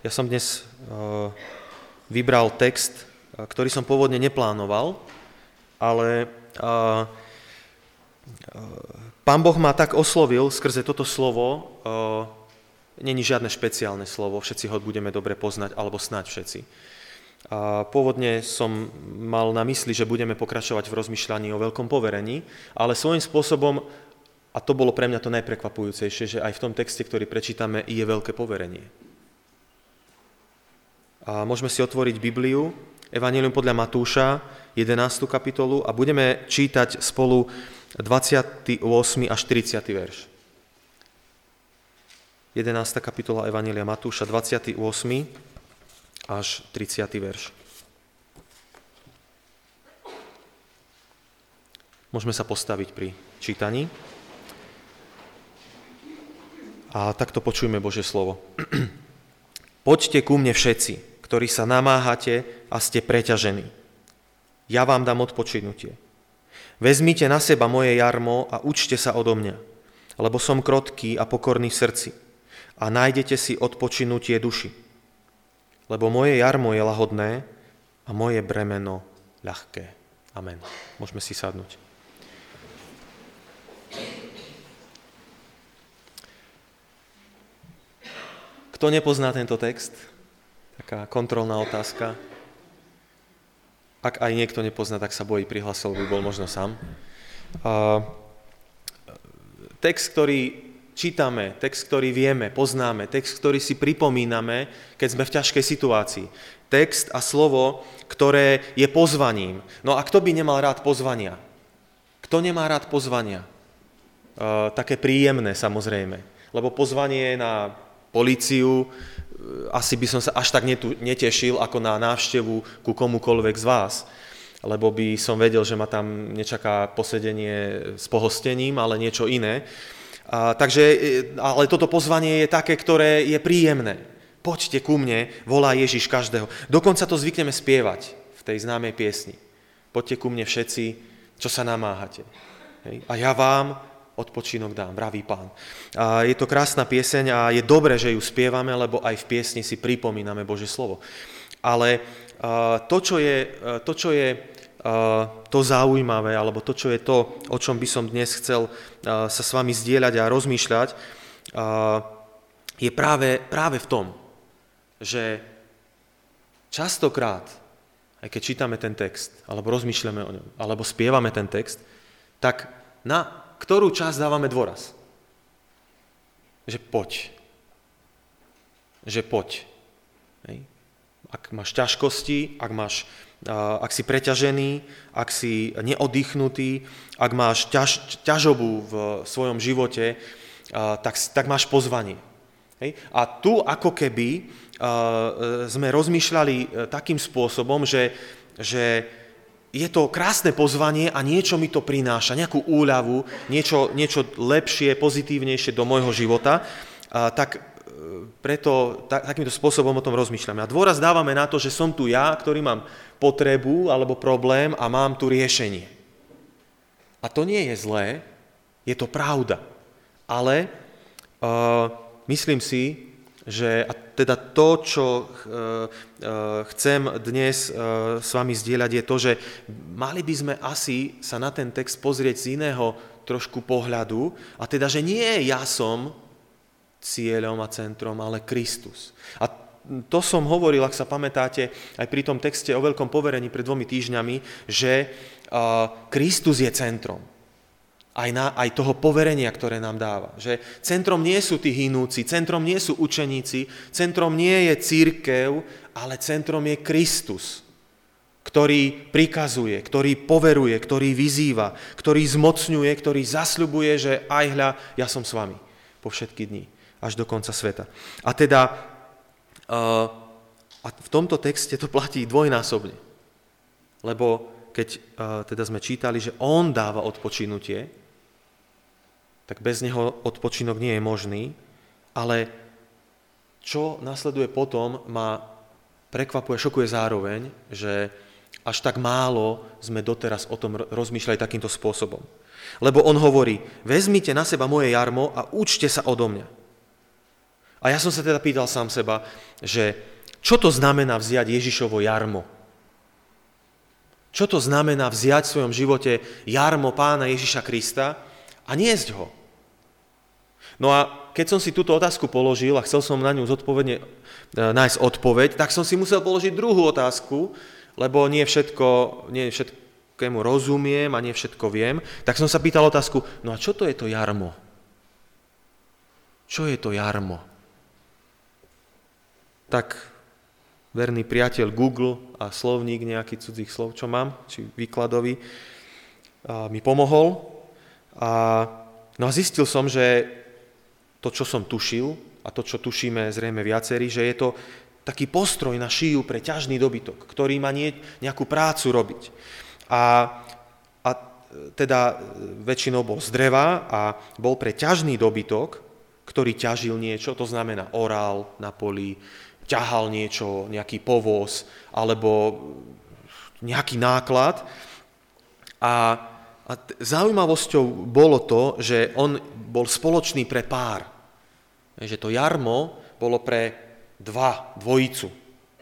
Ja som dnes vybral text, ktorý som pôvodne neplánoval, ale Pán Boh ma tak oslovil skrze toto slovo, není žiadne špeciálne slovo, všetci ho budeme dobre poznať, alebo snáď všetci. Pôvodne som mal na mysli, že budeme pokračovať v rozmýšľaní o veľkom poverení, ale svojím spôsobom, a to bolo pre mňa to najprekvapujúcejšie, že aj v tom texte, ktorý prečítame, je veľké poverenie. A môžeme si otvoriť Bibliu, Evanjelium podľa Matúša, 11. kapitolu a budeme čítať spolu 28. až 30. verš. 11. kapitola Evanjelia Matúša, 28. až 30. verš. Môžeme sa postaviť pri čítaní. A takto počujme Božie slovo. Poďte ku mne všetci, ktorí sa namáhate a ste preťažení. Ja vám dám odpočinutie. Vezmite na seba moje jarmo a učte sa odo mňa, lebo som krotký a pokorný v srdci a nájdete si odpočinutie duši. Lebo moje jarmo je lahodné a moje bremeno ľahké. Amen. Môžeme si sadnúť. Kto nepozná tento text? Taká kontrolná otázka. Ak aj niekto nepozná, tak sa bojí, prihlásil by bol možno sám. Text, ktorý čítame, text, ktorý vieme, poznáme, text, ktorý si pripomíname, keď sme v ťažkej situácii. Text a slovo, ktoré je pozvaním. No a kto by nemal rád pozvania? Kto nemá rád pozvania? Také príjemné, samozrejme. Lebo pozvanie na políciu, asi by som sa až tak netešil ako na návštevu ku komukoľvek z vás, lebo by som vedel, že ma tam nečaká posedenie s pohostením, ale niečo iné. Ale toto pozvanie je také, ktoré je príjemné. Poďte ku mne, volá Ježiš každého. Dokonca to zvykneme spievať v tej známej piesni. Poďte ku mne všetci, čo sa namáhate. Hej? A ja vám odpočinok dám, vraví Pán. A je to krásna pieseň a je dobré, že ju spievame, lebo aj v piesni si pripomíname Božie slovo. Ale to, čo je to zaujímavé, alebo to, čo je to, o čom by som dnes chcel sa s vami zdieľať a rozmýšľať, je práve v tom, že častokrát, aj keď čítame ten text, alebo rozmýšľame o ňom, alebo spievame ten text, tak na ktorú časť dávame dôraz? Že poď. Že poď. Hej. Ak máš ťažkosti, ak si preťažený, ak si neoddychnutý, ak máš ťažobu v svojom živote, tak máš pozvanie. Hej. A tu ako keby sme rozmýšľali takým spôsobom, že je to krásne pozvanie a niečo mi to prináša, nejakú úľavu, niečo lepšie, pozitívnejšie do môjho života, tak preto takýmto spôsobom o tom rozmýšľame. A dôraz dávame na to, že som tu ja, ktorý mám potrebu alebo problém a mám tu riešenie. A to nie je zlé, je to pravda. Ale myslím si, že a teda to, čo chcem dnes s vami zdieľať, je to, že mali by sme asi sa na ten text pozrieť z iného trošku pohľadu, a teda, že nie ja som cieľom a centrom, ale Kristus. A to som hovoril, ak sa pamätáte, aj pri tom texte o veľkom poverení pred 2 týždňami, že Kristus je centrom. Aj toho poverenia, ktoré nám dáva. Že centrom nie sú tí hynúci, centrom nie sú učeníci, centrom nie je cirkev, ale centrom je Kristus, ktorý prikazuje, ktorý poveruje, ktorý vyzýva, ktorý zmocňuje, ktorý zasľubuje, že aj hľa, ja som s vami po všetky dni, až do konca sveta. A teda v tomto texte to platí dvojnásobne. Lebo keď teda sme čítali, že on dáva odpočinutie, tak bez neho odpočinok nie je možný, ale čo nasleduje potom, ma prekvapuje, šokuje zároveň, že až tak málo sme doteraz o tom rozmýšľali takýmto spôsobom. Lebo on hovorí, vezmite na seba moje jarmo a učte sa odo mňa. A ja som sa teda pýtal sám seba, že čo to znamená vziať Ježišovo jarmo? Čo to znamená vziať v svojom živote jarmo Pána Ježiša Krista a niesť ho? No a keď som si túto otázku položil a chcel som na ňu zodpovedne nájsť odpoveď, tak som si musel položiť druhú otázku, lebo nie všetkému rozumiem a nie všetko viem. Tak som sa pýtal otázku, no a čo to je to jarmo? Čo je to jarmo? Tak verný priateľ Google a slovník nejaký cudzích slov, čo mám, či výkladový, mi pomohol. No a zistil som, že to, čo som tušil, a to, čo tušíme zrejme viacerí, že je to taký postroj na šíju pre ťažný dobytok, ktorý má nejakú prácu robiť. A teda väčšinou bol z dreva a bol pre ťažný dobytok, ktorý ťažil niečo, to znamená orál na poli, ťahal niečo, nejaký povoz alebo nejaký náklad. A zaujímavosťou bolo to, že on bol spoločný pre pár. Že to jarmo bolo pre dvojicu.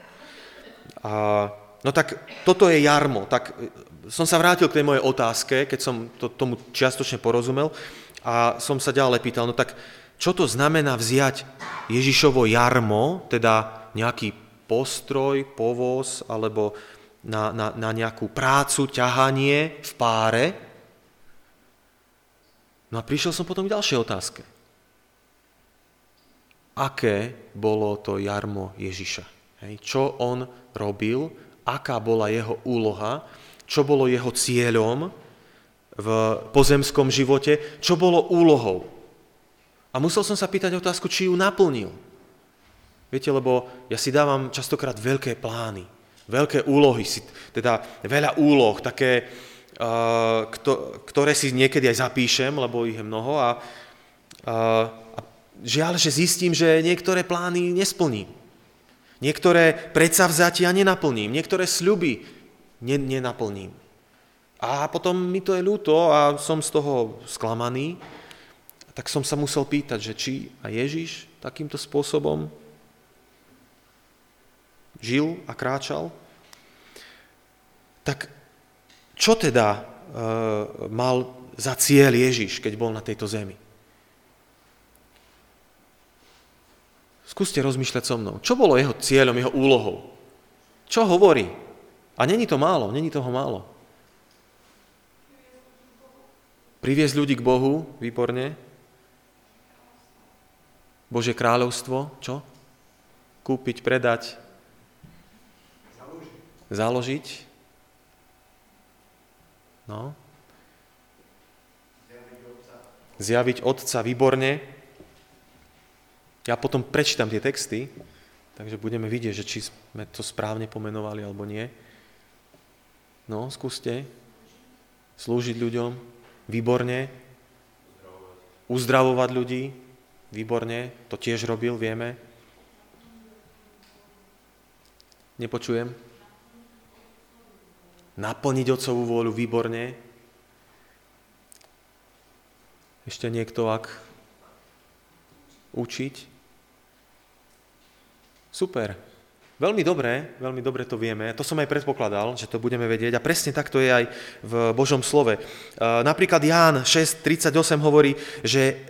No tak toto je jarmo. Tak som sa vrátil k tej mojej otázke, keď som tomu čiastočne porozumel a som sa ďalej pýtal, no tak čo to znamená vziať Ježišovo jarmo, teda nejaký postroj, povoz alebo na nejakú prácu, ťahanie v páre? No a prišiel som potom k ďalšej otázke. Aké bolo to jarmo Ježiša? Čo on robil? Aká bola jeho úloha? Čo bolo jeho cieľom v pozemskom živote? Čo bolo úlohou? A musel som sa pýtať otázku, či ju naplnil. Viete, lebo ja si dávam častokrát veľké plány, veľké úlohy, teda veľa úloh, také, ktoré si niekedy aj zapíšem, lebo ich je mnoho a žiaľ, že zistím, že niektoré plány nesplním. Niektoré predsavzatia nenaplním, niektoré sľuby nenaplním. A potom mi to je ľúto a som z toho sklamaný, tak som sa musel pýtať, že či a Ježiš takýmto spôsobom žil a kráčal. Tak čo teda mal za cieľ Ježiš, keď bol na tejto zemi? Skúste rozmýšľať so mnou. Čo bolo jeho cieľom, jeho úlohou? Čo hovorí? A není to málo, není toho málo. Priviesť ľudí k Bohu, výborne. Božie kráľovstvo, čo? Kúpiť, predať, založiť. No. Zjaviť Otca, výborne. Ja potom prečítam tie texty, takže budeme vidieť, že či sme to správne pomenovali alebo nie. No, skúste. Slúžiť ľuďom, výborne. Uzdravovať ľudí, výborne. To tiež robil, vieme. Nepočujem. Naplniť Otcovú vôľu, výborne. Ešte niekto, ak učiť. Super. Veľmi dobre to vieme. To som aj predpokladal, že to budeme vedieť. A presne tak to je aj v Božom slove. Napríklad Ján 6.38 hovorí, že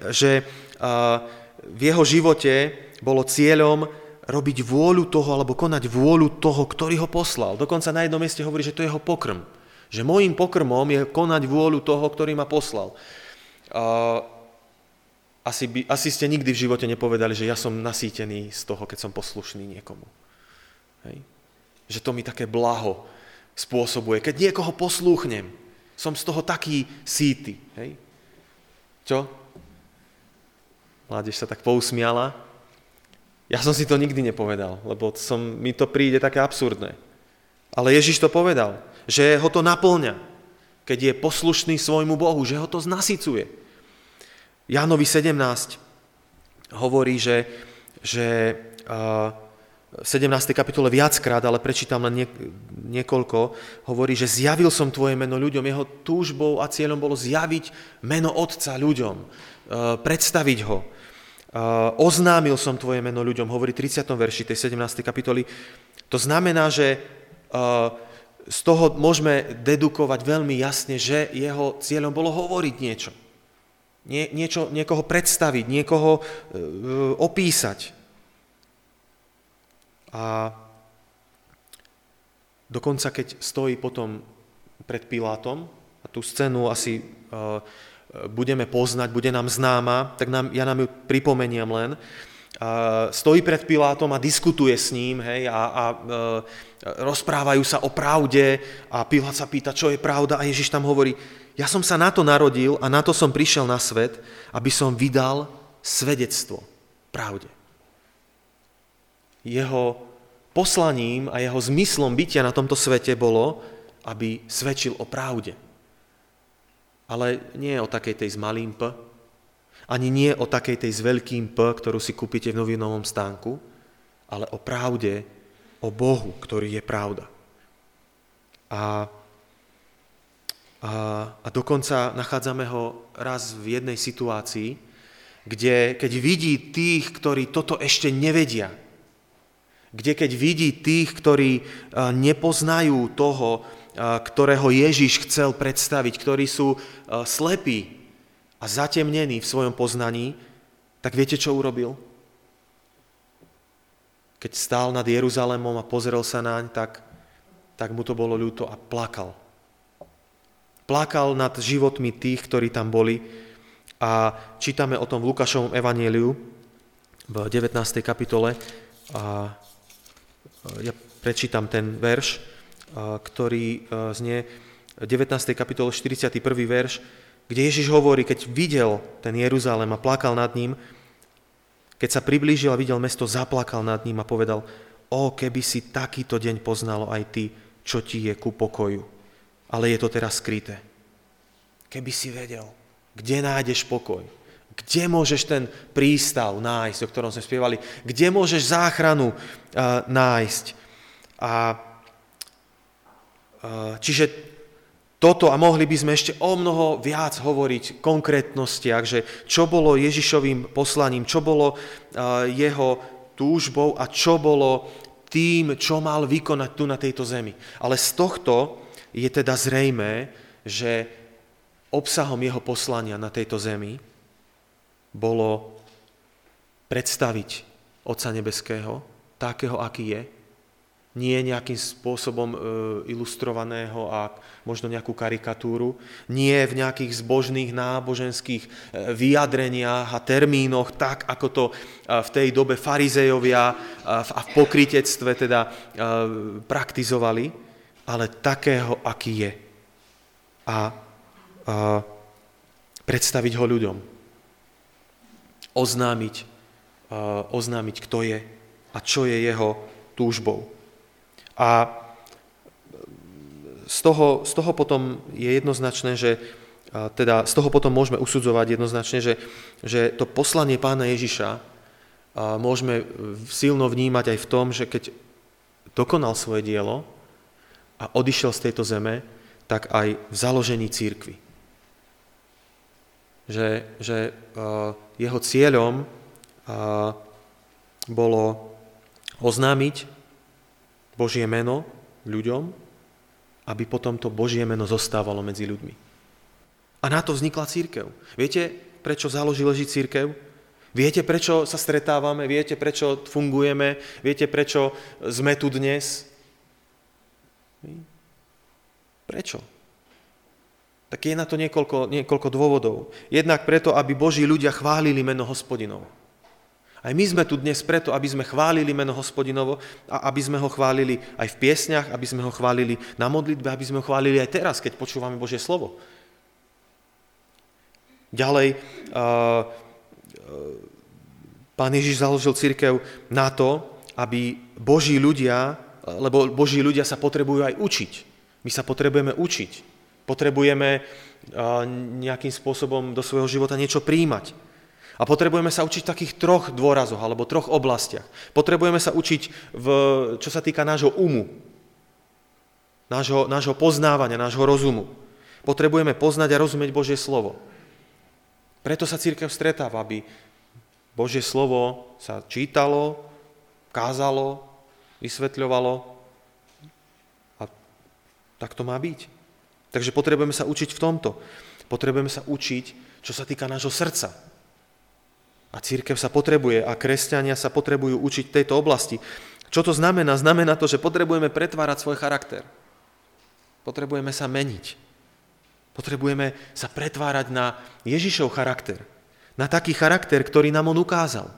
v jeho živote bolo cieľom robiť vôľu toho, alebo konať vôľu toho, ktorý ho poslal. Dokonca na jednom mieste hovorí, že to je jeho pokrm. Že môjim pokrmom je konať vôľu toho, ktorý ma poslal. Asi ste nikdy v živote nepovedali, že ja som nasýtený z toho, keď som poslušný niekomu. Hej. Že to mi také blaho spôsobuje. Keď niekoho poslúchnem, som z toho taký síty. Hej. Čo? Mládež sa tak pousmiala. Ja som si to nikdy nepovedal, lebo mi to príde také absurdné. Ale Ježiš to povedal, že ho to naplňa, keď je poslušný svojmu Bohu, že ho to nasycuje. Jánovi 17 hovorí, že v 17. kapitole viackrát, ale prečítam len niekoľko, hovorí, že zjavil som tvoje meno ľuďom. Jeho túžbou a cieľom bolo zjaviť meno Otca ľuďom, predstaviť ho. Oznámil som tvoje meno ľuďom, hovorí 30. verši tej 17. kapitoly. To znamená, že z toho môžeme dedukovať veľmi jasne, že jeho cieľom bolo hovoriť niečo. Niekoho predstaviť, niekoho opísať. A dokonca, keď stojí potom pred Pilátom, a tú scénu asi budeme poznať, bude nám známa, tak ja nám ju pripomeniem len. Stojí pred Pilátom a diskutuje s ním, hej, a rozprávajú sa o pravde a Pilát sa pýta, čo je pravda, a Ježiš tam hovorí, ja som sa na to narodil a na to som prišiel na svet, aby som vydal svedectvo pravde. Jeho poslaním a jeho zmyslom bytia na tomto svete bolo, aby svedčil o pravde. Ale nie o takej tej s malým P, ani nie o takej tej s veľkým P, ktorú si kúpite v novinovom stánku, ale o pravde, o Bohu, ktorý je pravda. A dokonca nachádzame ho raz v jednej situácii, kde keď vidí tých, ktorí toto ešte nevedia, kde keď vidí tých, ktorí nepoznajú toho, ktorého Ježiš chcel predstaviť, ktorí sú slepí a zatemnení v svojom poznaní, tak viete, čo urobil? Keď stál nad Jeruzalémom a pozrel sa naň, tak mu to bolo ľúto a plakal. Plakal nad životmi tých, ktorí tam boli. A čítame o tom v Lukášovom evanjeliu v 19. kapitole. A ja prečítam ten verš, ktorý znie 19. kapitole 41. verš, kde Ježiš hovorí, keď videl ten Jeruzalém a plakal nad ním, keď sa priblížil a videl mesto, zaplakal nad ním a povedal, keby si takýto deň poznalo aj ty, čo ti je ku pokoju. Ale je to teraz skryté. Keby si vedel, kde nájdeš pokoj, kde môžeš ten prístav nájsť, o ktorom sme spievali, kde môžeš záchranu nájsť. Čiže toto, a mohli by sme ešte o mnoho viac hovoriť v konkrétnostiach, že čo bolo Ježišovým poslaním, čo bolo jeho túžbou a čo bolo tým, čo mal vykonať tu na tejto zemi. Ale z tohto je teda zrejmé, že obsahom jeho poslania na tejto zemi bolo predstaviť Otca nebeského, takého, aký je, nie nejakým spôsobom ilustrovaného a možno nejakú karikatúru, nie v nejakých zbožných náboženských vyjadreniach a termínoch, tak ako to v tej dobe farizejovia a v pokrytectve teda praktizovali, ale takého, aký je. A predstaviť ho ľuďom. Oznámiť, kto je a čo je jeho túžbou. A z toho potom je jednoznačné, že teda z toho potom môžeme usudzovať jednoznačne, že to poslanie Pána Ježiša môžeme silno vnímať aj v tom, že keď dokonal svoje dielo a odišiel z tejto zeme, tak aj v založení cirkvi. Že jeho cieľom bolo oznámiť Božie meno ľuďom, aby potom to Božie meno zostávalo medzi ľuďmi. A na to vznikla cirkev. Viete, prečo založil Ježiš cirkev? Viete, prečo sa stretávame? Viete, prečo fungujeme? Viete, prečo sme tu dnes? Prečo? Tak je na to niekoľko dôvodov. Jednak preto, aby Boží ľudia chválili meno Hospodinovo. Aj my sme tu dnes preto, aby sme chválili meno Hospodinovo a aby sme ho chválili aj v piesňach, aby sme ho chválili na modlitbe, aby sme ho chválili aj teraz, keď počúvame Božie slovo. Ďalej, Pán Ježiš založil cirkev na to, aby Boží ľudia, lebo Boží ľudia sa potrebujú aj učiť. My sa potrebujeme učiť. Potrebujeme nejakým spôsobom do svojho života niečo prijímať. A potrebujeme sa učiť v takých 3 dôrazoch alebo 3 oblastiach. Potrebujeme sa učiť, čo sa týka nášho umu, nášho poznávania, nášho rozumu. Potrebujeme poznať a rozumieť Božie slovo. Preto sa cirkev stretáva, aby Božie slovo sa čítalo, kázalo, vysvetľovalo a tak to má byť. Takže potrebujeme sa učiť v tomto. Potrebujeme sa učiť, čo sa týka nášho srdca. A cirkev sa potrebuje a kresťania sa potrebujú učiť v tejto oblasti. Čo to znamená? Znamená to, že potrebujeme pretvárať svoj charakter. Potrebujeme sa meniť. Potrebujeme sa pretvárať na Ježišov charakter. Na taký charakter, ktorý nám on ukázal.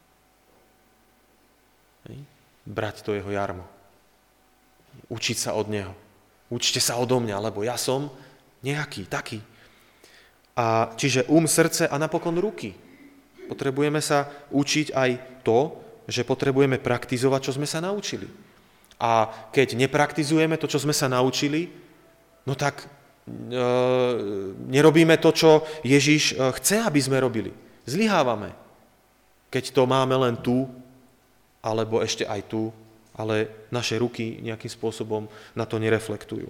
Brať to jeho jarmo. Učiť sa od neho. Učte sa odo mňa, lebo ja som nejaký, taký. A čiže srdce a napokon ruky. Potrebujeme sa učiť aj to, že potrebujeme praktizovať, čo sme sa naučili. A keď nepraktizujeme to, čo sme sa naučili, no tak nerobíme to, čo Ježiš chce, aby sme robili. Zlyhávame. Keď to máme len tu, alebo ešte aj tu, ale naše ruky nejakým spôsobom na to nereflektujú.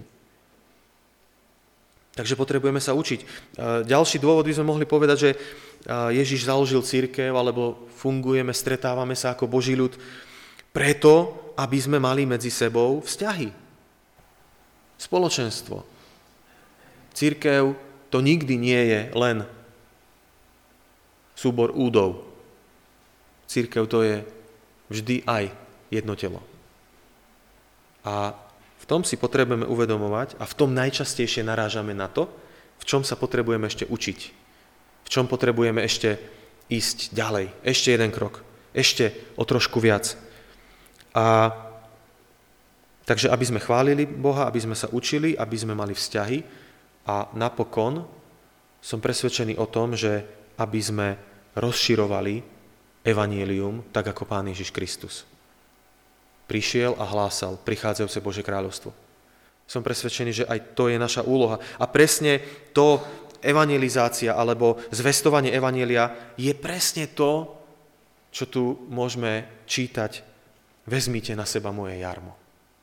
Takže potrebujeme sa učiť. Ďalší dôvod by sme mohli povedať, že Ježiš založil cirkev, alebo fungujeme, stretávame sa ako Boží ľud, preto, aby sme mali medzi sebou vzťahy. Spoločenstvo. Cirkev to nikdy nie je len súbor údov. Cirkev to je vždy aj jedno telo. A v tom si potrebujeme uvedomovať a v tom najčastejšie narážame na to, v čom sa potrebujeme ešte učiť. V čom potrebujeme ešte ísť ďalej. Ešte jeden krok. Ešte o trošku viac. A takže aby sme chválili Boha, aby sme sa učili, aby sme mali vzťahy a napokon som presvedčený o tom, že aby sme rozširovali evanjelium tak ako Pán Ježiš Kristus. Prišiel a hlásal prichádzajúce Božie kráľovstvo. Som presvedčený, že aj to je naša úloha. A presne to evangelizácia alebo zvestovanie evanjelia je presne to, čo tu môžeme čítať. Vezmite na seba moje jarmo.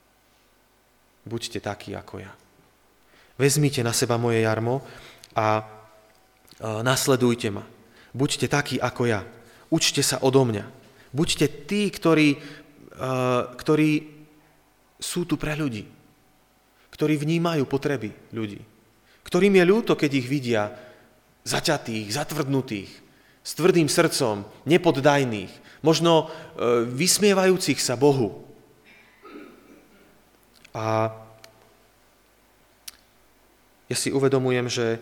Buďte takí ako ja. Vezmite na seba moje jarmo a nasledujte ma. Buďte takí ako ja. Učte sa odo mňa. Buďte tí, ktorí sú tu pre ľudí. Ktorí vnímajú potreby ľudí. Ktorým je ľúto, keď ich vidia zaťatých, zatvrdnutých, s tvrdým srdcom, nepoddajných, možno vysmievajúcich sa Bohu. A ja si uvedomujem,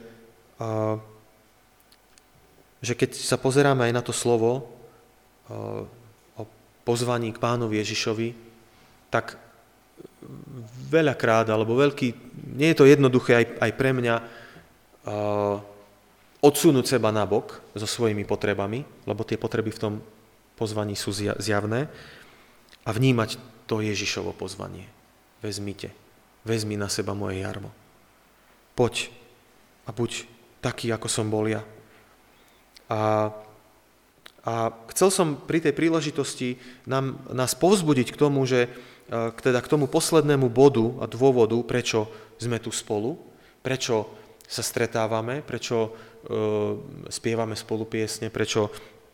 že keď sa pozeráme aj na to slovo o pozvaní k Pánovi Ježišovi, tak veľakrát, alebo nie je to jednoduché aj pre mňa odsunúť seba na bok so svojimi potrebami, lebo tie potreby v tom pozvaní sú zjavné, a vnímať to Ježišovo pozvanie. Vezmi na seba moje jarmo. Poď a buď taký, ako som bol ja. A chcel som pri tej príležitosti nás povzbudiť k tomu, že teda k tomu poslednému bodu a dôvodu, prečo sme tu spolu, prečo sa stretávame, prečo spievame spolu piesne, prečo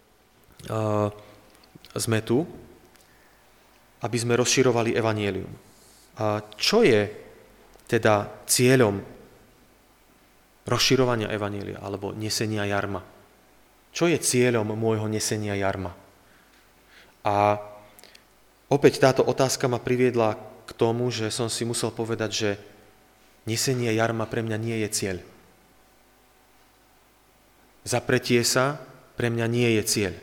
sme tu, aby sme rozširovali evanjelium. A čo je teda cieľom rozširovania evanjelia alebo nesenia jarma? Čo je cieľom môjho nesenia jarma? A opäť táto otázka ma priviedla k tomu, že som si musel povedať, že nesenie jarma pre mňa nie je cieľ. Zapretie sa pre mňa nie je cieľ.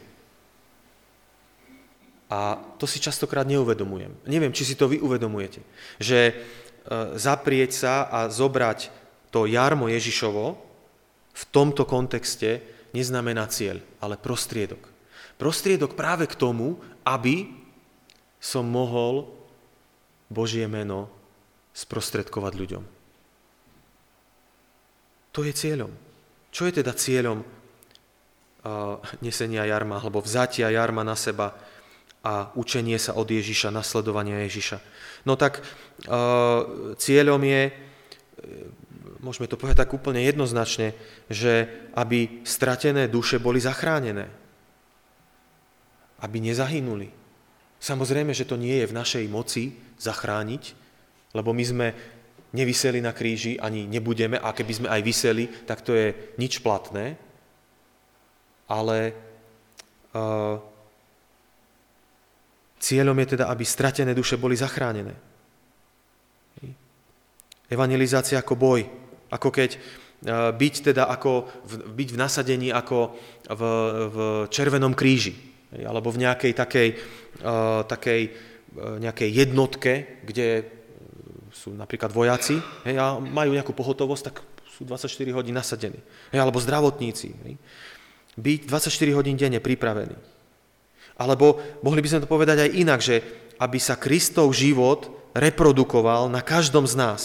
A to si častokrát neuvedomujem. Neviem, či si to vy uvedomujete. Že zaprieť sa a zobrať to jarmo Ježišovo v tomto kontexte neznamená cieľ, ale prostriedok. Prostriedok práve k tomu, aby som mohol Božie meno sprostredkovať ľuďom. To je cieľom. Čo je teda cieľom nesenia jarma, alebo vzatia jarma na seba a učenie sa od Ježiša, nasledovania Ježiša? No tak cieľom je, môžeme to povedať tak úplne jednoznačne, že aby stratené duše boli zachránené. aby nezahynuli. Samozrejme, že to nie je v našej moci zachrániť, lebo my sme neviseli na kríži, ani nebudeme, a keby sme aj viseli, tak to je nič platné, ale cieľom je teda, aby stratené duše boli zachránené. Evangelizácia ako boj, ako keď byť v nasadení ako v Červenom kríži, alebo v nejakej takej nejakej jednotke, kde sú napríklad vojaci a majú nejakú pohotovosť, tak sú 24 hodín nasadení. Alebo zdravotníci. Byť 24 hodín denne pripravení. Alebo mohli by sme to povedať aj inak, že aby sa Kristov život reprodukoval na každom z nás.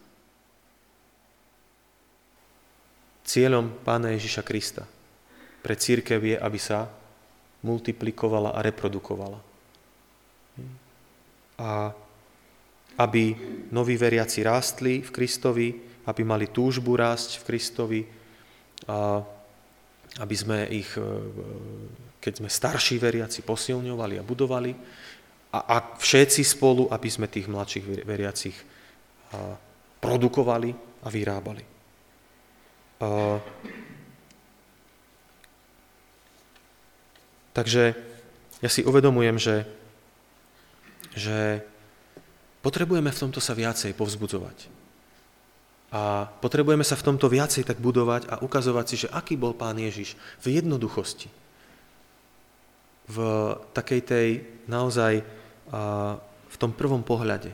Cieľom Pána Ježiša Krista pre cirkev je, aby sa multiplikovala a reprodukovala. A aby noví veriaci rástli v Kristovi, aby mali túžbu rásť v Kristovi, a aby sme ich, keď sme starší veriaci, posilňovali a budovali, a všetci spolu, aby sme tých mladších veriacich produkovali a vyrábali. Takže ja si uvedomujem, že potrebujeme v tomto sa viacej povzbudzovať. A potrebujeme sa v tomto viacej tak budovať a ukazovať si, že aký bol Pán Ježiš v jednoduchosti. V takej tej naozaj v tom prvom pohľade.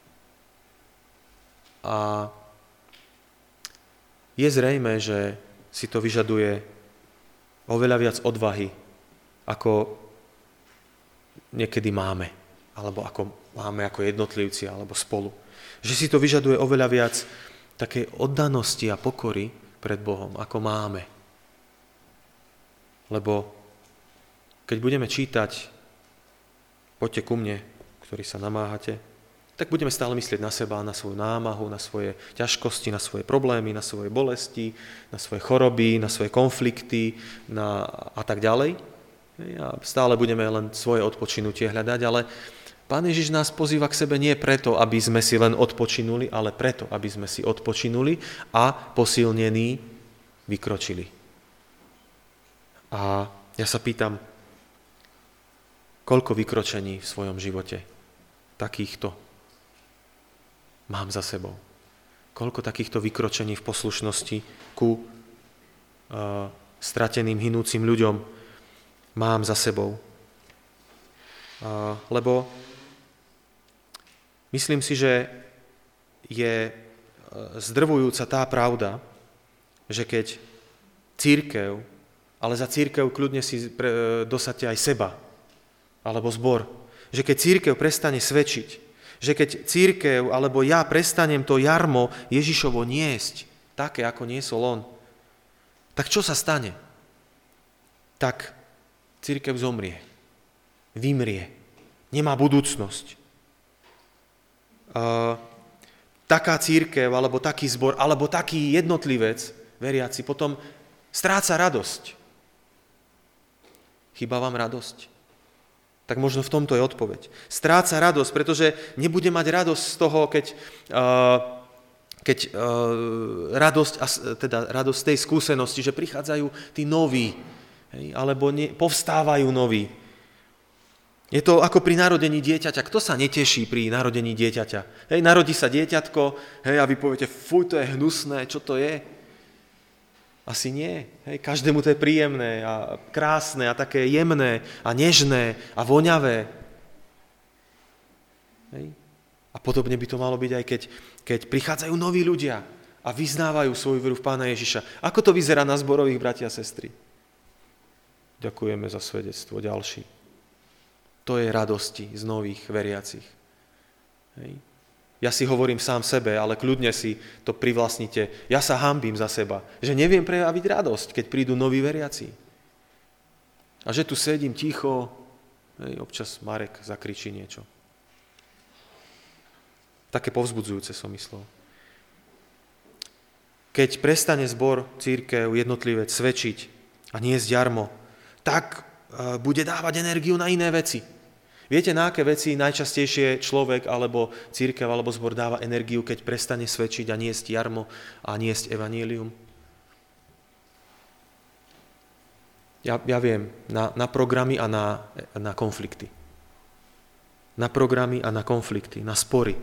A je zrejmé, že si to vyžaduje oveľa viac odvahy, ako niekedy máme, alebo ako máme ako jednotlivci, alebo spolu. Že si to vyžaduje oveľa viac takej oddanosti a pokory pred Bohom, ako máme. Lebo keď budeme čítať, poďte ku mne, ktorí sa namáhate, tak budeme stále myslieť na seba, na svoju námahu, na svoje ťažkosti, na svoje problémy, na svoje bolesti, na svoje choroby, na svoje konflikty a tak ďalej. A stále budeme len svoje odpočinutie hľadať, ale Pán Ježiš nás pozýva k sebe nie preto, aby sme si len odpočinuli, ale preto, aby sme si odpočinuli a posilnení vykročili. A ja sa pýtam, koľko vykročení v svojom živote takýchto mám za sebou? Koľko takýchto vykročení v poslušnosti ku strateným, hynúcim ľuďom mám za sebou? Lebo myslím si, že je zdrvujúca tá pravda, že keď cirkev, ale za cirkev kľudne si dosadte aj seba, alebo zbor, že keď cirkev prestane svedčiť, že keď cirkev, alebo ja prestanem to jarmo Ježišovo niesť, také, ako niesol on, tak čo sa stane? Tak cirkev zomrie, vymrie, nemá budúcnosť. Taká cirkev, alebo taký zbor, alebo taký jednotlivec, veriaci, potom stráca radosť. Chýba vám radosť? Tak možno v tomto je odpoveď. Stráca radosť, pretože nebude mať radosť z toho, keď radosť z tej skúsenosti, že prichádzajú tí noví, alebo povstávajú noví. Je to ako pri narodení dieťaťa. Kto sa neteší pri narodení dieťaťa? Narodí sa dieťatko, a vy poviete, fuj, to je hnusné, čo to je? Asi nie. Každému to je príjemné a krásne a také jemné a nežné a voňavé. A podobne by to malo byť aj keď prichádzajú noví ľudia a vyznávajú svoju veru v Pána Ježiša. Ako to vyzerá na zborových, bratia a sestry? Ďakujeme za svedectvo ďalší. To je radosti z nových veriacich. Ja si hovorím sám sebe, ale kľudne si to privlastnite. Ja sa hanbím za seba, že neviem prejaviť radosť, keď prídu noví veriaci. A že tu sedím ticho, občas Marek zakričí niečo. Také povzbudzujúce som myslel. Keď prestane zbor, cirkev, jednotlivec svedčiť a niesť jarmo, tak bude dávať energiu na iné veci. Viete, na aké veci najčastejšie človek alebo cirkev alebo zbor dáva energiu, keď prestane svedčiť a niesť jarmo a niesť evanjelium? Ja viem, na programy a na konflikty. Na programy a na konflikty, na spory.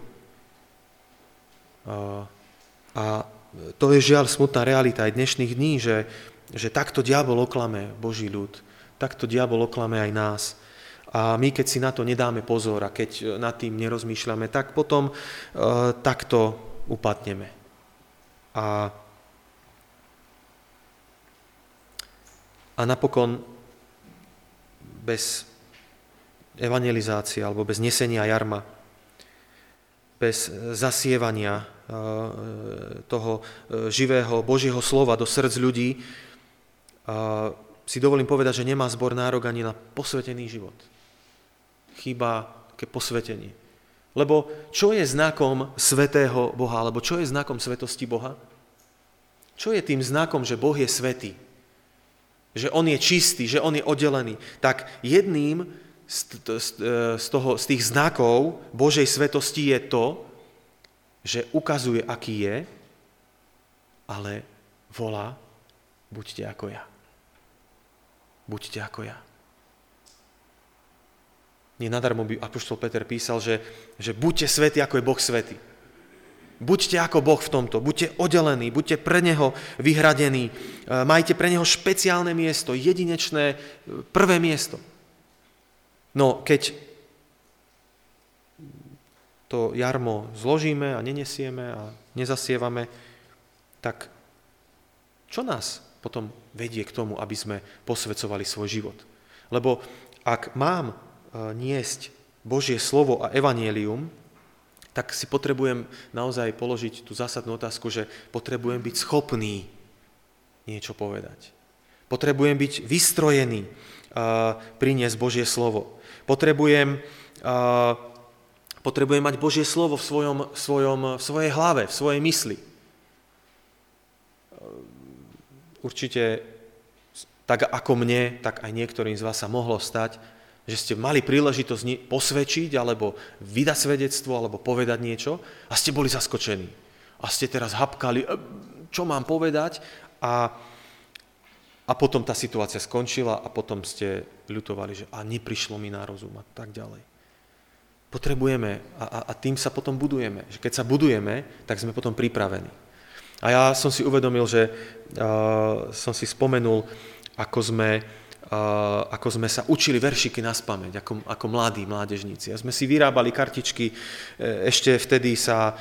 A to je žiaľ smutná realita aj dnešných dní, že takto diabol oklame Boží ľud, takto diabol oklame aj nás. A my, keď si na to nedáme pozor a keď nad tým nerozmýšľame, tak potom takto upadneme. A napokon bez evangelizácie alebo bez nesenia jarma, bez zasievania toho živého Božieho slova do srdc ľudí, si dovolím povedať, že nemá zbor nárok ani na posvetený život. Chýba také posvetenie. Lebo čo je znakom svätého Boha, alebo čo je znakom svetosti Boha? Čo je tým znakom, že Boh je svätý? Že on je čistý, že on je oddelený? Tak jedným z tých znakov Božej svetosti je to, že ukazuje, aký je, ale volá, buďte ako ja. Buďte ako ja. Nie nadarmo by apoštol Peter písal, že buďte svätí, ako je Boh svätý. Buďte ako Boh v tomto, buďte oddelení, buďte pre Neho vyhradení, majte pre Neho špeciálne miesto, jedinečné prvé miesto. No, keď to jarmo zložíme a nenesieme a nezasievame, tak čo nás potom vedie k tomu, aby sme posvedzovali svoj život? Lebo ak mám niesť Božie slovo a evanjelium, tak si potrebujem naozaj položiť tú zásadnú otázku, že potrebujem byť schopný niečo povedať. Potrebujem byť vystrojený priniesť Božie slovo. Potrebujem mať Božie slovo v svojej hlave, v svojej mysli. Určite tak ako mne, tak aj niektorým z vás sa mohlo stať, že ste mali príležitosť posvedčiť, alebo vydať svedectvo, alebo povedať niečo a ste boli zaskočení. A ste teraz hapkali, čo mám povedať, a potom tá situácia skončila a potom ste ľutovali, že neprišlo mi na rozum a tak ďalej. Potrebujeme a tým sa potom budujeme. Že keď sa budujeme, tak sme potom pripravení. A ja som si uvedomil, že som si spomenul, ako sme sa učili veršiky naspamäť, ako mladí mládežníci. A sme si vyrábali kartičky, ešte vtedy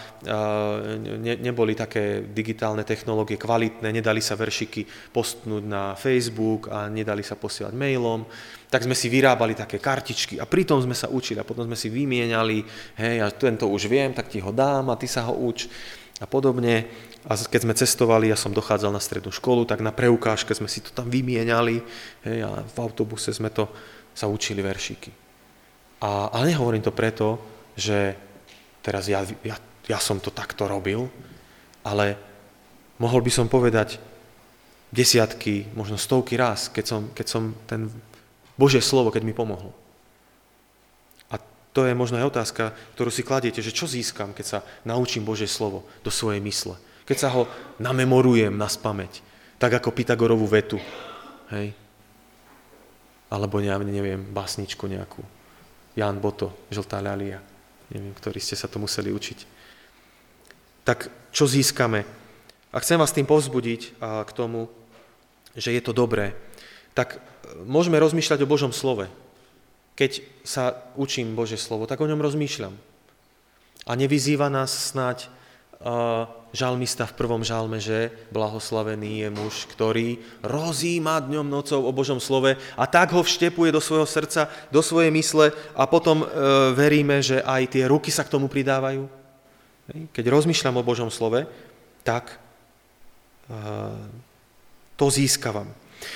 neboli také digitálne technológie kvalitné, nedali sa veršiky postnúť na Facebook a nedali sa posielať mailom, tak sme si vyrábali také kartičky a pritom sme sa učili a potom sme si vymieniali, hej, ja tento už viem, tak ti ho dám a ty sa ho uč a podobne. A keď sme cestovali, ja som dochádzal na strednú školu, tak na preukážke sme si to tam vymieniali, hej, a v autobuse sme sa učili veršiky. Ale nehovorím to preto, že teraz ja som to takto robil, ale mohol by som povedať desiatky, možno stovky raz, keď som ten Božie slovo, keď mi pomohlo. A to je možno aj otázka, ktorú si kladiete, že čo získam, keď sa naučím Božie slovo do svojej mysle. Keď sa ho namemorujem naspamäť, tak ako Pythagorovú vetu, hej? Alebo neviem, básničku nejakú. Ján Boto, Žltá ľalia, neviem, ktorí ste sa to museli učiť. Tak čo získame? A chcem vás tým povzbudiť k tomu, že je to dobré, tak môžeme rozmýšľať o Božom slove. Keď sa učím Božie slovo, tak o ňom rozmýšľam. A nevyzýva nás snáď žalmista v 1. žalme, že blahoslavený je muž, ktorý rozíma dňom nocou o Božom slove a tak ho vštepuje do svojho srdca, do svojej mysle a potom veríme, že aj tie ruky sa k tomu pridávajú. Keď rozmýšľam o Božom slove, tak to získavam.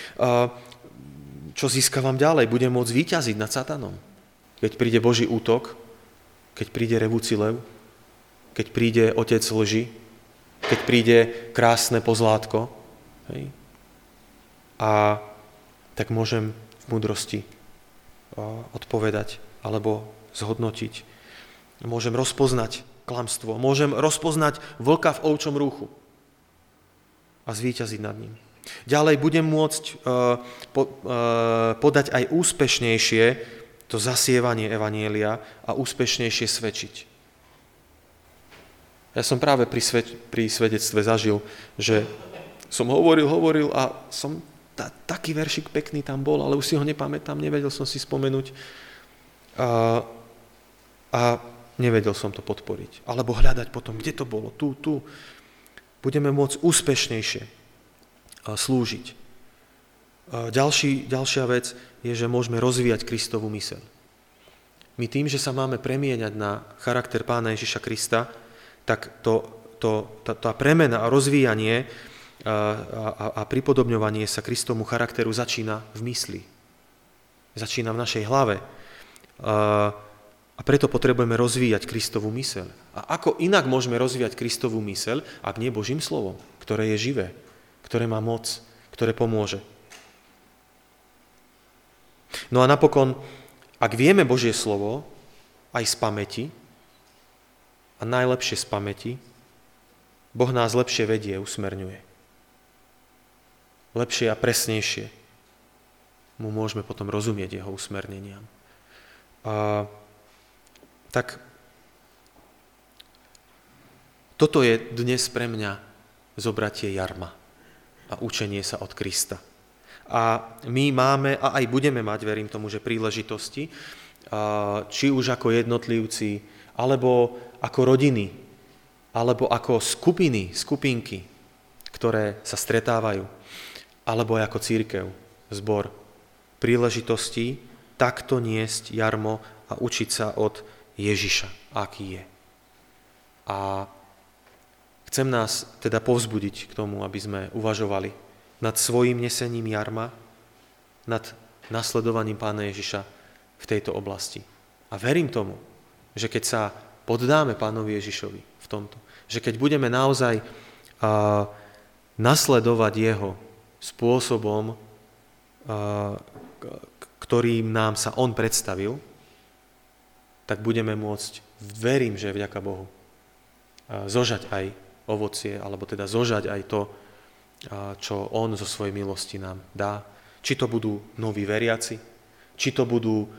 Čo získavam ďalej? Budem môcť víťaziť nad satanom. Keď príde Boží útok, keď príde revúci lev, keď príde otec lži, keď príde krásne pozlátko. Hej? A tak môžem v múdrosti odpovedať alebo zhodnotiť. Môžem rozpoznať klamstvo, môžem rozpoznať vlka v ovčom rúchu a zvíťaziť nad ním. Ďalej budem môcť podať aj úspešnejšie to zasievanie evanjelia a úspešnejšie svedčiť. Ja som práve pri svedectve zažil, že som hovoril a som taký veršik pekný tam bol, ale už si ho nepamätám, nevedel som si spomenúť a nevedel som to podporiť. Alebo hľadať potom, kde to bolo, tu. Budeme môcť úspešnejšie slúžiť. Ďalšia vec je, že môžeme rozvíjať Kristovú myseľ. My tým, že sa máme premieňať na charakter Pána Ježiša Krista, tak tá premena a rozvíjanie a pripodobňovanie sa Kristovmu charakteru začína v mysli. Začína v našej hlave. A preto potrebujeme rozvíjať Kristovú myseľ. A ako inak môžeme rozvíjať Kristovú myseľ, ak nie Božím slovom, ktoré je živé, ktoré má moc, ktoré pomôže. No a napokon, ak vieme Božie slovo aj z pamäti, a najlepšie z pamäti, Boh nás lepšie vedie, usmerňuje. Lepšie a presnejšie mu môžeme potom rozumieť jeho usmerneniam. Tak toto je dnes pre mňa zobratie jarma a učenie sa od Krista. A my máme, a aj budeme mať, verím tomu, že príležitosti, či už ako jednotlivci, alebo ako rodiny, alebo ako skupinky, ktoré sa stretávajú, alebo ako cirkev, zbor, príležitosti takto niesť jarmo a učiť sa od Ježiša, aký je. A chcem nás teda povzbudiť k tomu, aby sme uvažovali nad svojím nesením jarma, nad nasledovaním Pána Ježiša v tejto oblasti. A verím tomu, že keď sa poddáme Pánovi Ježišovi v tomto, že keď budeme naozaj nasledovať jeho spôsobom, ktorým nám sa on predstavil, tak budeme môcť, verím, že vďaka Bohu, zožať aj ovocie, alebo teda zožať aj to, čo on zo svojej milosti nám dá. Či to budú noví veriaci, či to budú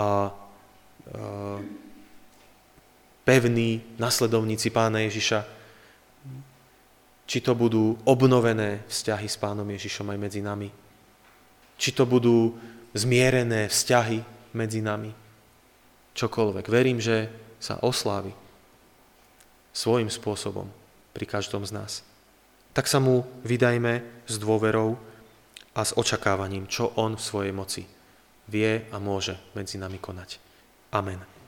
pevní nasledovníci Pána Ježiša, či to budú obnovené vzťahy s Pánom Ježišom aj medzi nami, či to budú zmierené vzťahy medzi nami, čokoľvek. Verím, že sa oslávi svojím spôsobom pri každom z nás. Tak sa mu vydajme s dôverou a s očakávaním, čo on v svojej moci vie a môže medzi nami konať. Amen.